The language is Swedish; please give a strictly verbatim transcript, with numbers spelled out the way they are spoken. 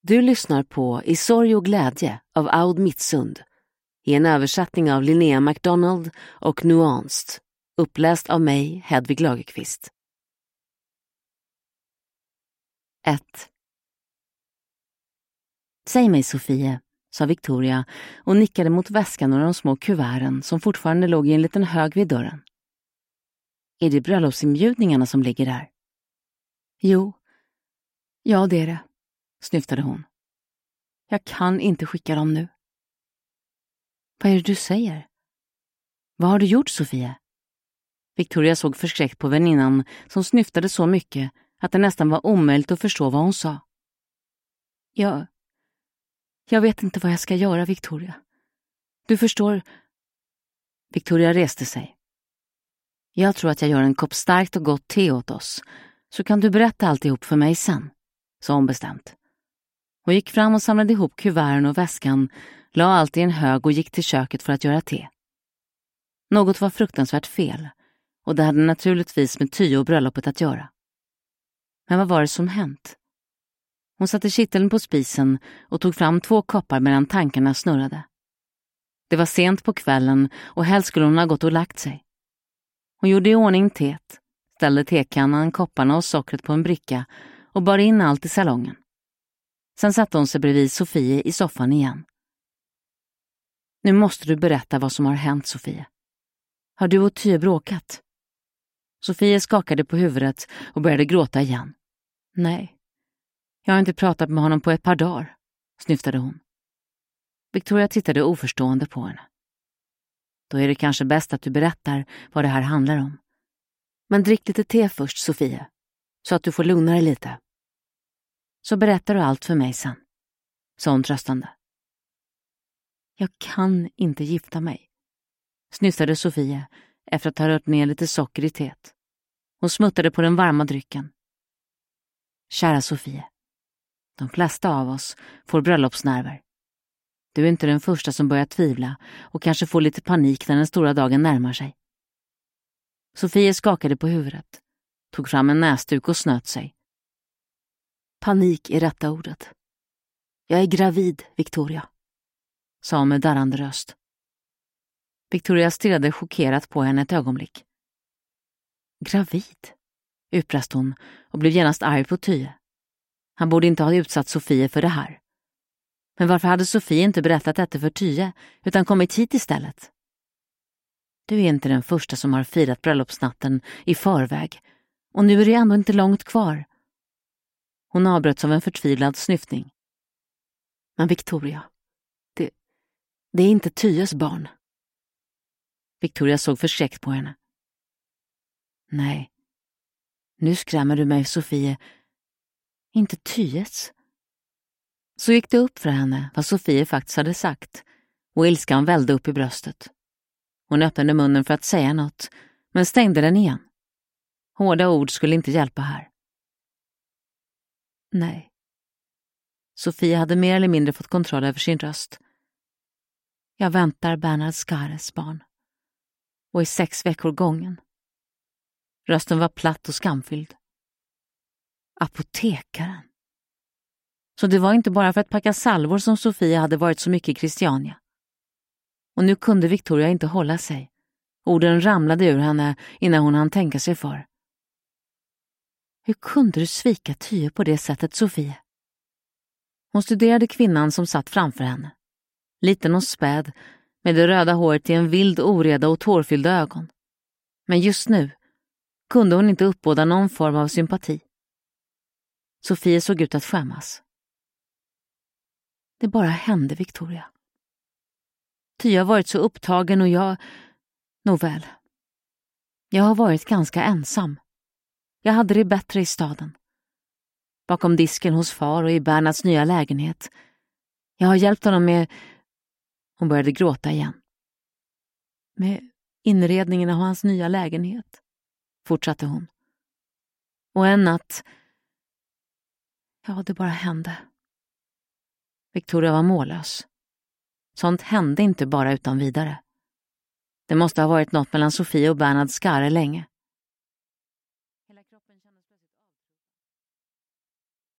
Du lyssnar på I sorg och glädje av Aud Mittsund i en översättning av Linnea MacDonald och Nuanced, uppläst av mig, Hedvig Lagerqvist. ett. Säg mig, Sofie, sa Victoria och nickade mot väskan och de små kuverten som fortfarande låg i en liten hög vid dörren. Är det bröllopsinbjudningarna som ligger där? Jo, ja det är det, snyftade hon. Jag kan inte skicka dem nu. Vad är det du säger? Vad har du gjort, Sofie? Victoria såg förskräckt på väninnan som snyftade så mycket att det nästan var omöjligt att förstå vad hon sa. Jag... Jag vet inte vad jag ska göra, Victoria. Du förstår... Victoria reste sig. Jag tror att jag gör en kopp starkt och gott te åt oss, så kan du berätta alltihop för mig sen, sa hon bestämt. Hon gick fram och samlade ihop kuverten och väskan, la allt i en hög och gick till köket för att göra te. Något var fruktansvärt fel, och det hade naturligtvis med Ty och bröllopet att göra. Men vad var det som hänt? Hon satte kitteln på spisen och tog fram två koppar medan tankarna snurrade. Det var sent på kvällen och helst skulle hon ha gått och lagt sig. Hon gjorde i ordning teet, ställde tekannan, kopparna och sockret på en bricka och bar in allt i salongen. Sen satte hon sig bredvid Sofie i soffan igen. Nu måste du berätta vad som har hänt, Sofie. Har du och Ty bråkat? Sofie skakade på huvudet och började gråta igen. Nej, jag har inte pratat med honom på ett par dagar, snyftade hon. Victoria tittade oförstående på henne. Då är det kanske bäst att du berättar vad det här handlar om. Men drick lite te först, Sofie, så att du får lugna dig lite. Så berättar du allt för mig sen, sa hon tröstande. Jag kan inte gifta mig, snyftade Sofie efter att ha rört ner lite socker i teet. Hon smuttade på den varma drycken. Kära Sofie, de flesta av oss får bröllopsnerver. Du är inte den första som börjar tvivla och kanske får lite panik när den stora dagen närmar sig. Sofie skakade på huvudet, tog fram en näsduk och snöt sig. Panik är rätta ordet. Jag är gravid, Victoria, sa hon med darrande röst. Victoria stirrade chockerat på henne ett ögonblick. Gravid, utbrast hon och blev genast arg på Ty. Han borde inte ha utsatt Sofie för det här. Men varför hade Sofie inte berättat detta för Ty utan kommit hit istället? Du är inte den första som har firat bröllopsnatten i förväg och nu är det ändå inte långt kvar. Hon avbröts av en förtvivlad snyftning. Men Victoria, det, det är inte Tyes barn. Victoria såg förskräckt på henne. Nej, nu skrämmer du mig, Sofie. Inte Tyes. Så gick det upp för henne vad Sofie faktiskt hade sagt och ilskan vällde upp i bröstet. Hon öppnade munnen för att säga något, men stängde den igen. Hårda ord skulle inte hjälpa här. Nej. Sofie hade mer eller mindre fått kontroll över sin röst. Jag väntar Bernhard Skares barn. Och i sex veckor gången. Rösten var platt och skamfylld. Apotekaren. Så det var inte bara för att packa salvor som Sofie hade varit så mycket i Christiania. Och nu kunde Victoria inte hålla sig. Orden ramlade ur henne innan hon hann tänka sig för. Hur kunde du svika Ty på det sättet, Sofie? Hon studerade kvinnan som satt framför henne. Liten och späd, med det röda håret i en vild oreda och tårfyllda ögon. Men just nu kunde hon inte uppbåda någon form av sympati. Sofie såg ut att skämmas. Det bara hände, Victoria. Ty har varit så upptagen och jag... Nåväl. Jag har varit ganska ensam. Jag hade det bättre i staden. Bakom disken hos far och i Bernhards nya lägenhet. Jag har hjälpt honom med... Hon började gråta igen. Med inredningen av hans nya lägenhet, fortsatte hon. Och en natt... Ja, det bara hände. Victoria var mållös. Sånt hände inte bara utan vidare. Det måste ha varit något mellan Sofie och Bernhard Skare länge.